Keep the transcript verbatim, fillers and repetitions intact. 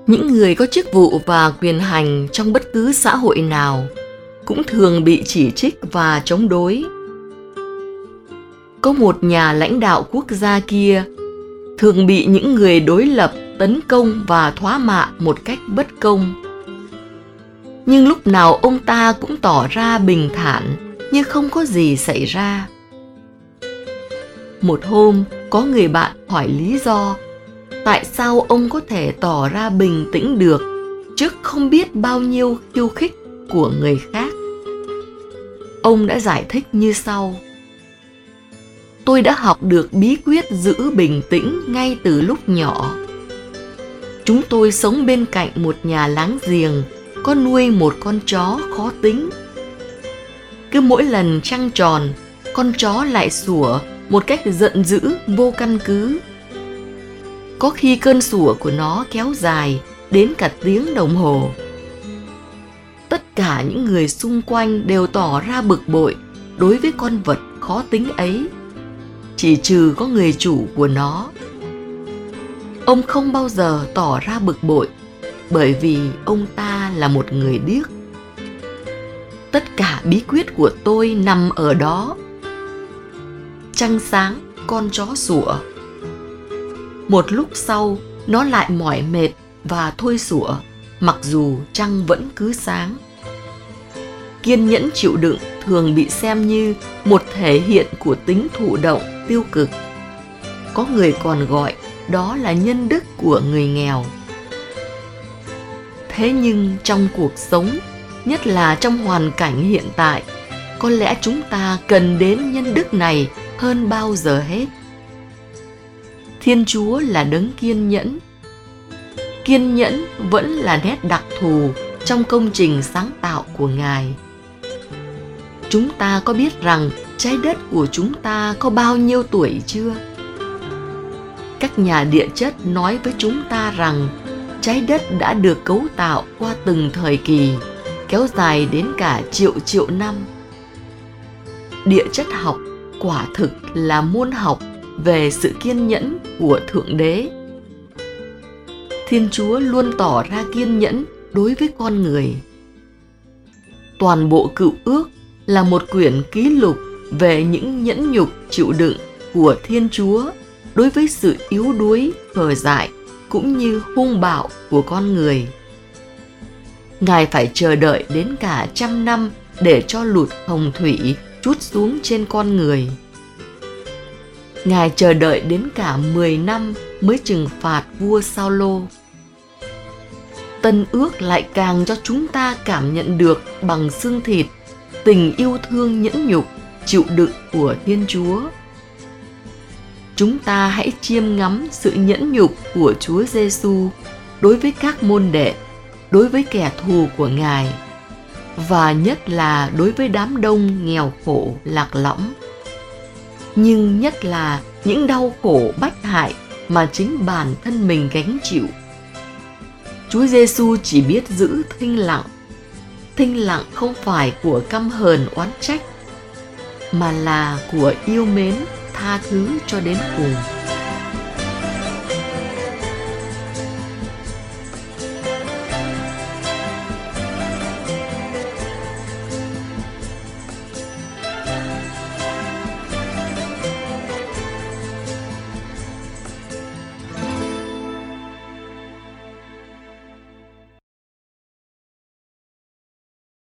Những người có chức vụ và quyền hành trong bất cứ xã hội nào cũng thường bị chỉ trích và chống đối. Có một nhà lãnh đạo quốc gia kia thường bị những người đối lập tấn công và thóa mạ một cách bất công. Nhưng lúc nào ông ta cũng tỏ ra bình thản như không có gì xảy ra. Một hôm, có người bạn hỏi lý do tại sao ông có thể tỏ ra bình tĩnh được trước không biết bao nhiêu khiêu khích của người khác. Ông đã giải thích như sau: tôi đã học được bí quyết giữ bình tĩnh ngay từ lúc nhỏ. Chúng tôi sống bên cạnh một nhà láng giềng có nuôi một con chó khó tính. Cứ mỗi lần trăng tròn, con chó lại sủa một cách giận dữ vô căn cứ. Có khi cơn sủa của nó kéo dài đến cả tiếng đồng hồ. Tất cả những người xung quanh đều tỏ ra bực bội đối với con vật khó tính ấy, chỉ trừ có người chủ của nó. Ông không bao giờ tỏ ra bực bội, bởi vì ông ta là một người điếc. Tất cả bí quyết của tôi nằm ở đó. Trăng sáng, con chó sủa. Một lúc sau, nó lại mỏi mệt và thôi sủa, mặc dù trăng vẫn cứ sáng. Kiên nhẫn chịu đựng thường bị xem như một thể hiện của tính thụ động tiêu cực. Có người còn gọi đó là nhân đức của người nghèo. Thế nhưng trong cuộc sống, nhất là trong hoàn cảnh hiện tại, có lẽ chúng ta cần đến nhân đức này hơn bao giờ hết. Thiên Chúa là đấng kiên nhẫn. Kiên nhẫn vẫn là nét đặc thù trong công trình sáng tạo của Ngài. Chúng ta có biết rằng trái đất của chúng ta có bao nhiêu tuổi chưa? Các nhà địa chất nói với chúng ta rằng trái đất đã được cấu tạo qua từng thời kỳ, kéo dài đến cả triệu triệu năm. Địa chất học quả thực là môn học về sự kiên nhẫn của Thượng Đế. Thiên Chúa luôn tỏ ra kiên nhẫn đối với con người. Toàn bộ Cựu Ước là một quyển ký lục về những nhẫn nhục chịu đựng của Thiên Chúa đối với sự yếu đuối, khờ dại cũng như hung bạo của con người. Ngài phải chờ đợi đến cả trăm năm để cho lụt hồng thủy trút xuống trên con người. Ngài chờ đợi đến cả mười năm mới trừng phạt vua Sao-lô. Tân Ước lại càng cho chúng ta cảm nhận được bằng xương thịt tình yêu thương nhẫn nhục, chịu đựng của Thiên Chúa. Chúng ta hãy chiêm ngắm sự nhẫn nhục của Chúa Giêsu đối với các môn đệ, đối với kẻ thù của Ngài, và nhất là đối với đám đông nghèo khổ lạc lõng. Nhưng nhất là những đau khổ bách hại mà chính bản thân mình gánh chịu. Chúa Giêsu chỉ biết giữ thinh lặng. Thinh lặng không phải của căm hờn oán trách, mà là của yêu mến tha thứ cho đến cùng.